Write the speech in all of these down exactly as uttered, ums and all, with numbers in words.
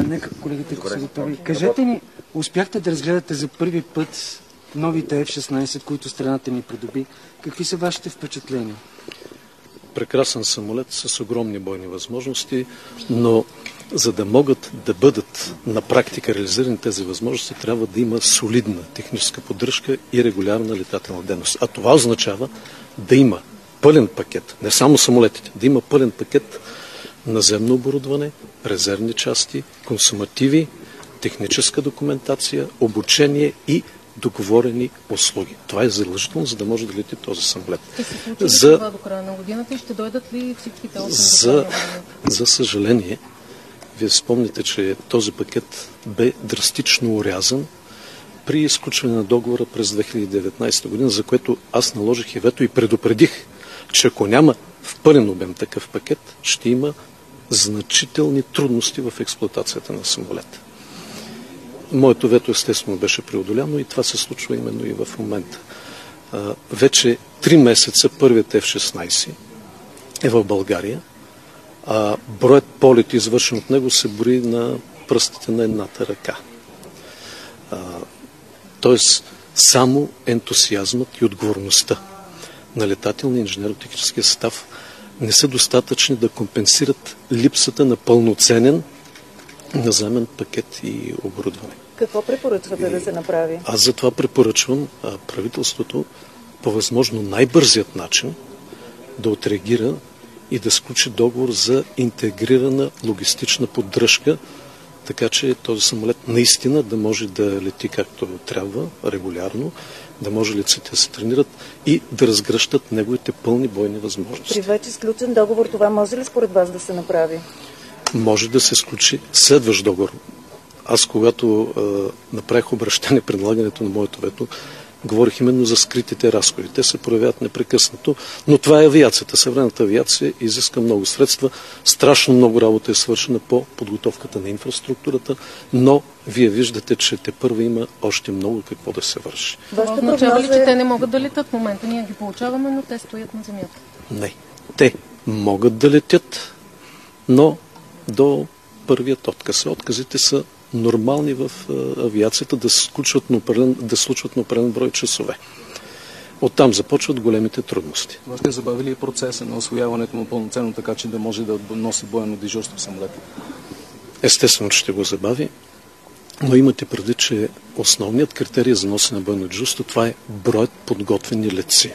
А, нека колегите се готови. Кажете ни, успяхте да разгледате за първи път новите Еф шестнайсет, които страната ни придоби. Какви са вашите впечатления? Прекрасен самолет с огромни бойни възможности, но за да могат да бъдат на практика реализирани тези възможности, трябва да има солидна техническа поддръжка и регулярна летателна дейност. А това означава да има пълен пакет, не само самолетите, да има пълен пакет наземно оборудване, резервни части, консумативи, техническа документация, обучение и договорени услуги. Това е задължително, за да може да лети този самолет. Ще се случи за... това до края на годината и ще дойдат ли всичките осем за... за съжаление, вие спомните, че този пакет бе драстично урязан при изключване на договора през две хиляди и деветнайсета година, за което аз наложих и вето и предупредих, че ако няма в пълен обем такъв пакет, ще има значителни трудности в експлоатацията на самолета. Моето вето естествено беше преодоляно и това се случва именно и в момента. Вече три месеца първият Еф шестнайсет е в България, а броят полети, извършен от него, се брои на пръстите на едната ръка. Тоест, само ентусиазмът и отговорността на летателния инженерно-техническия състав не са достатъчни да компенсират липсата на пълноценен наземен пакет и оборудване. Какво препоръчвате да се направи? Аз затова препоръчвам а, правителството по възможно най-бързият начин да отреагира и да сключи договор за интегрирана логистична поддръжка, така че този самолет наистина да може да лети както трябва, регулярно, да може лицата да се тренират и да разгръщат неговите пълни бойни възможности. При вече сключен договор това може ли според вас да се направи? Може да се сключи следващ договор. Аз, когато е, направих обращение предлагането на моето вето, говорих именно за скритите разходи. Те се проявяват непрекъснато, но това е авиацията. Съвременната авиация изиска много средства. Страшно много работа е свършена по подготовката на инфраструктурата, но вие виждате, че тепърва има още много какво да се върши. Това означава ли, че те не могат да летят в момента? Ние ги получаваме, но те стоят на земята. Не. Те могат да летят, но до първият отказ. Отказите са нормални в авиацията да се случват на определен, да случват на определен брой часове. Оттам започват големите трудности. Това ще забави ли процеса на освояването му пълноценно, така че да може да носи бойно дежурство в самолета? Естествено, че ще го забави, но имате предвид, че основният критерий за носене на бойно дежурство, това е броят подготвени летци.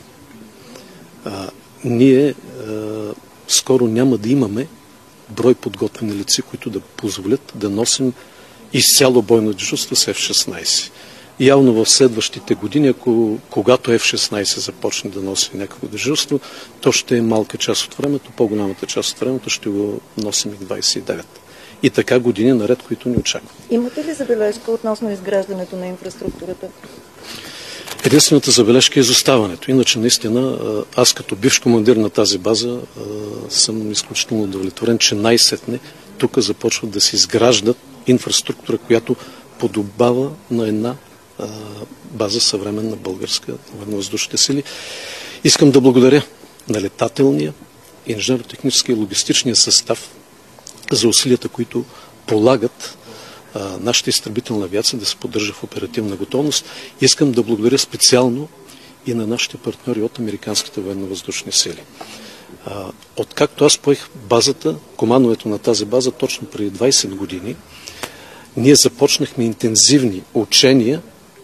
А, ние а, скоро няма да имаме брой подготвени лица, които да позволят да носим изцяло бойно дежурство с Еф шестнайсет. Явно в следващите години, ако, когато Еф шестнайсет започне да носи някакво дежурство, то ще е малка част от времето, по-голямата част от времето ще го носим и двайсет и девет. И така години наред, които ни очакват. Имате ли забележка относно изграждането на инфраструктурата? Единствената забележка е изоставането. Иначе наистина аз като бивш командир на тази база съм изключително удовлетворен, че най-сетне тук започват да се изграждат инфраструктура, която подобава на една база съвременна българска военновъздушните сили. Искам да благодаря на летателния, инженерно-техническия и логистичния състав за усилията, които полагат нашата изтребителна авиация да се поддържа в оперативна готовност. Искам да благодаря специално и на нашите партньори от американските военновъздушни сили. Откакто аз поех базата, командването на тази база, точно преди двайсет години, ние започнахме интензивни учения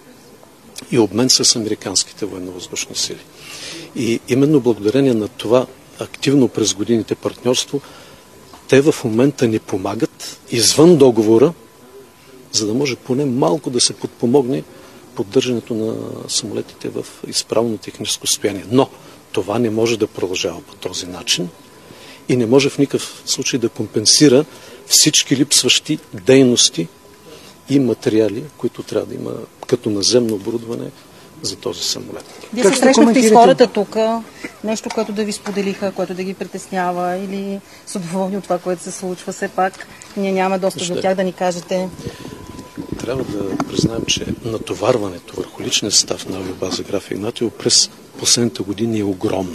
и обмен с американските военновъздушни сили. И именно благодарение на това активно през годините партньорство, те в момента ни помагат извън договора, за да може поне малко да се подпомогне поддържането на самолетите в изправно техническо състояние. Но това не може да продължава по този начин и не може в никакъв случай да компенсира всички липсващи дейности и материали, които трябва да има като наземно оборудване за този самолет. Вие се срещнахте с хората тук, нещо, което да ви споделиха, което да ги притеснява или са доволни от това, което се случва. Все пак ние нямаме доста до тях, да ни кажете. Трябва да признаем, че натоварването върху личния състав на авиобаза Граф Игнатиево през последните години е огромно.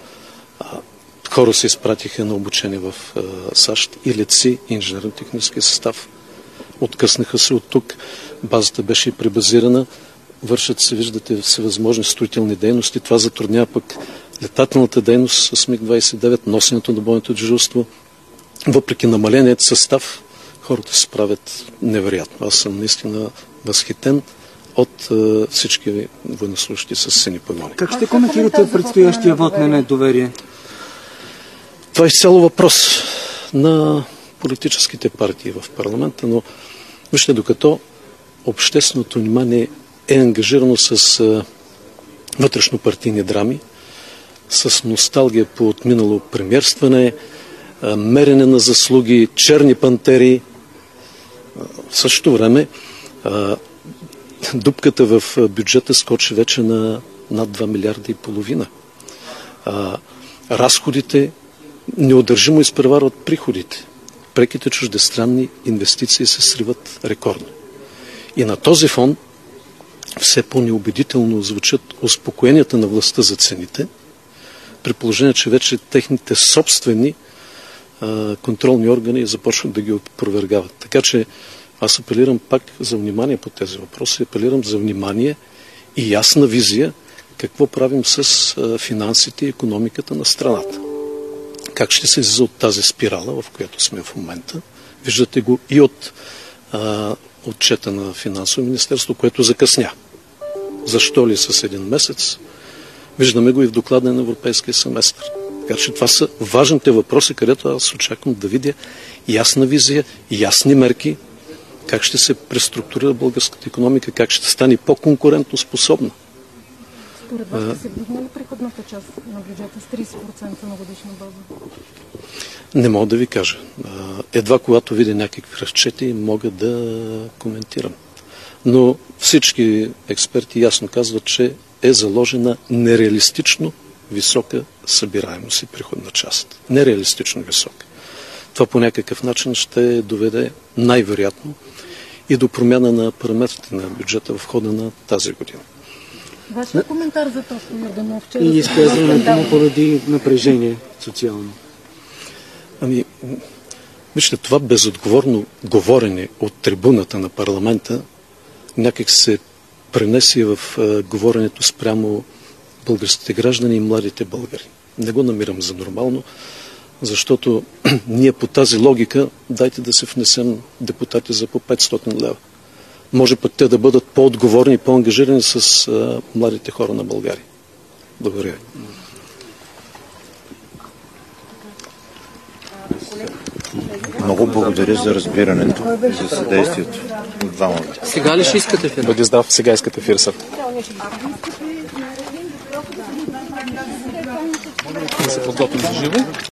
Хора се изпратиха на обучение в САЩ и летци, инженерно-технически състав. откъснаха се от тук. Базата беше пребазирана. Вършат се, виждате, всевъзможни строителни дейности. Това затруднява пък летателната дейност с МиГ двадесет и девет, носенето на бойното дежурство. Въпреки намаленият състав, хората се справят невероятно. Аз съм наистина възхитен от е, всички военнослужащи с сини погони. Как ще коментирате предстоящия вод на недоверие? Това е изцяло въпрос на политическите партии в парламента, но вижте, докато общественото внимание е ангажирано с е, вътрешнопартийни драми, с носталгия по отминало премиерстване, е, мерене на заслуги, черни пантери, в същото време е, дупката в бюджета скочи вече на над два милиарда и половина. А, разходите неудържимо изпреварват приходите. Преките чуждестранни инвестиции се сриват рекордно. И на този фон все по-неубедително звучат успокоенията на властта за цените, при положение, че вече техните собствени а, контролни органи започват да ги опровергават. Така че аз апелирам пак за внимание по тези въпроси, апелирам за внимание и ясна визия какво правим с а, финансите и икономиката на страната. Как ще се излиза от тази спирала, в която сме в момента. Виждате го и от а, отчета на Финансово министерство, което закъсня. Защо ли с един месец? Виждаме го и в доклада на Европейския семестър. Така че това са важните въпроси, където аз очаквам да видя ясна визия, ясни мерки, как ще се преструктурира българската икономика, как ще стане по-конкурентно способна. Според вас ще се вдигне ли приходната част на бюджета с тридесет процента на годишна база? Не мога да ви кажа. Едва когато видя някакви разчети, мога да коментирам. Но всички експерти ясно казват, че е заложена нереалистично висока събираемост и приходна част. Нереалистично висока. Това по някакъв начин ще доведе най-вероятно и до промяна на параметрите на бюджета в хода на тази година. Вашия коментар за Тошко Йорданов? И изказването му поради напрежение социално. Ами, вижте, това безотговорно говорене от трибуната на парламента някак се пренеси в а, говоренето спрямо българските граждани и младите българи. Не го намирам за нормално, защото ние по тази логика дайте да се внесем депутати за по петстотин лева. Може пък те да бъдат по-отговорни и по-ангажирани с а, младите хора на България. Благодаря ви. Много благодаря за разбирането и за съдействието. Двама. Сега ли ще искате фирма? Владислав, сега искате фирса. Да се подготвим за живо.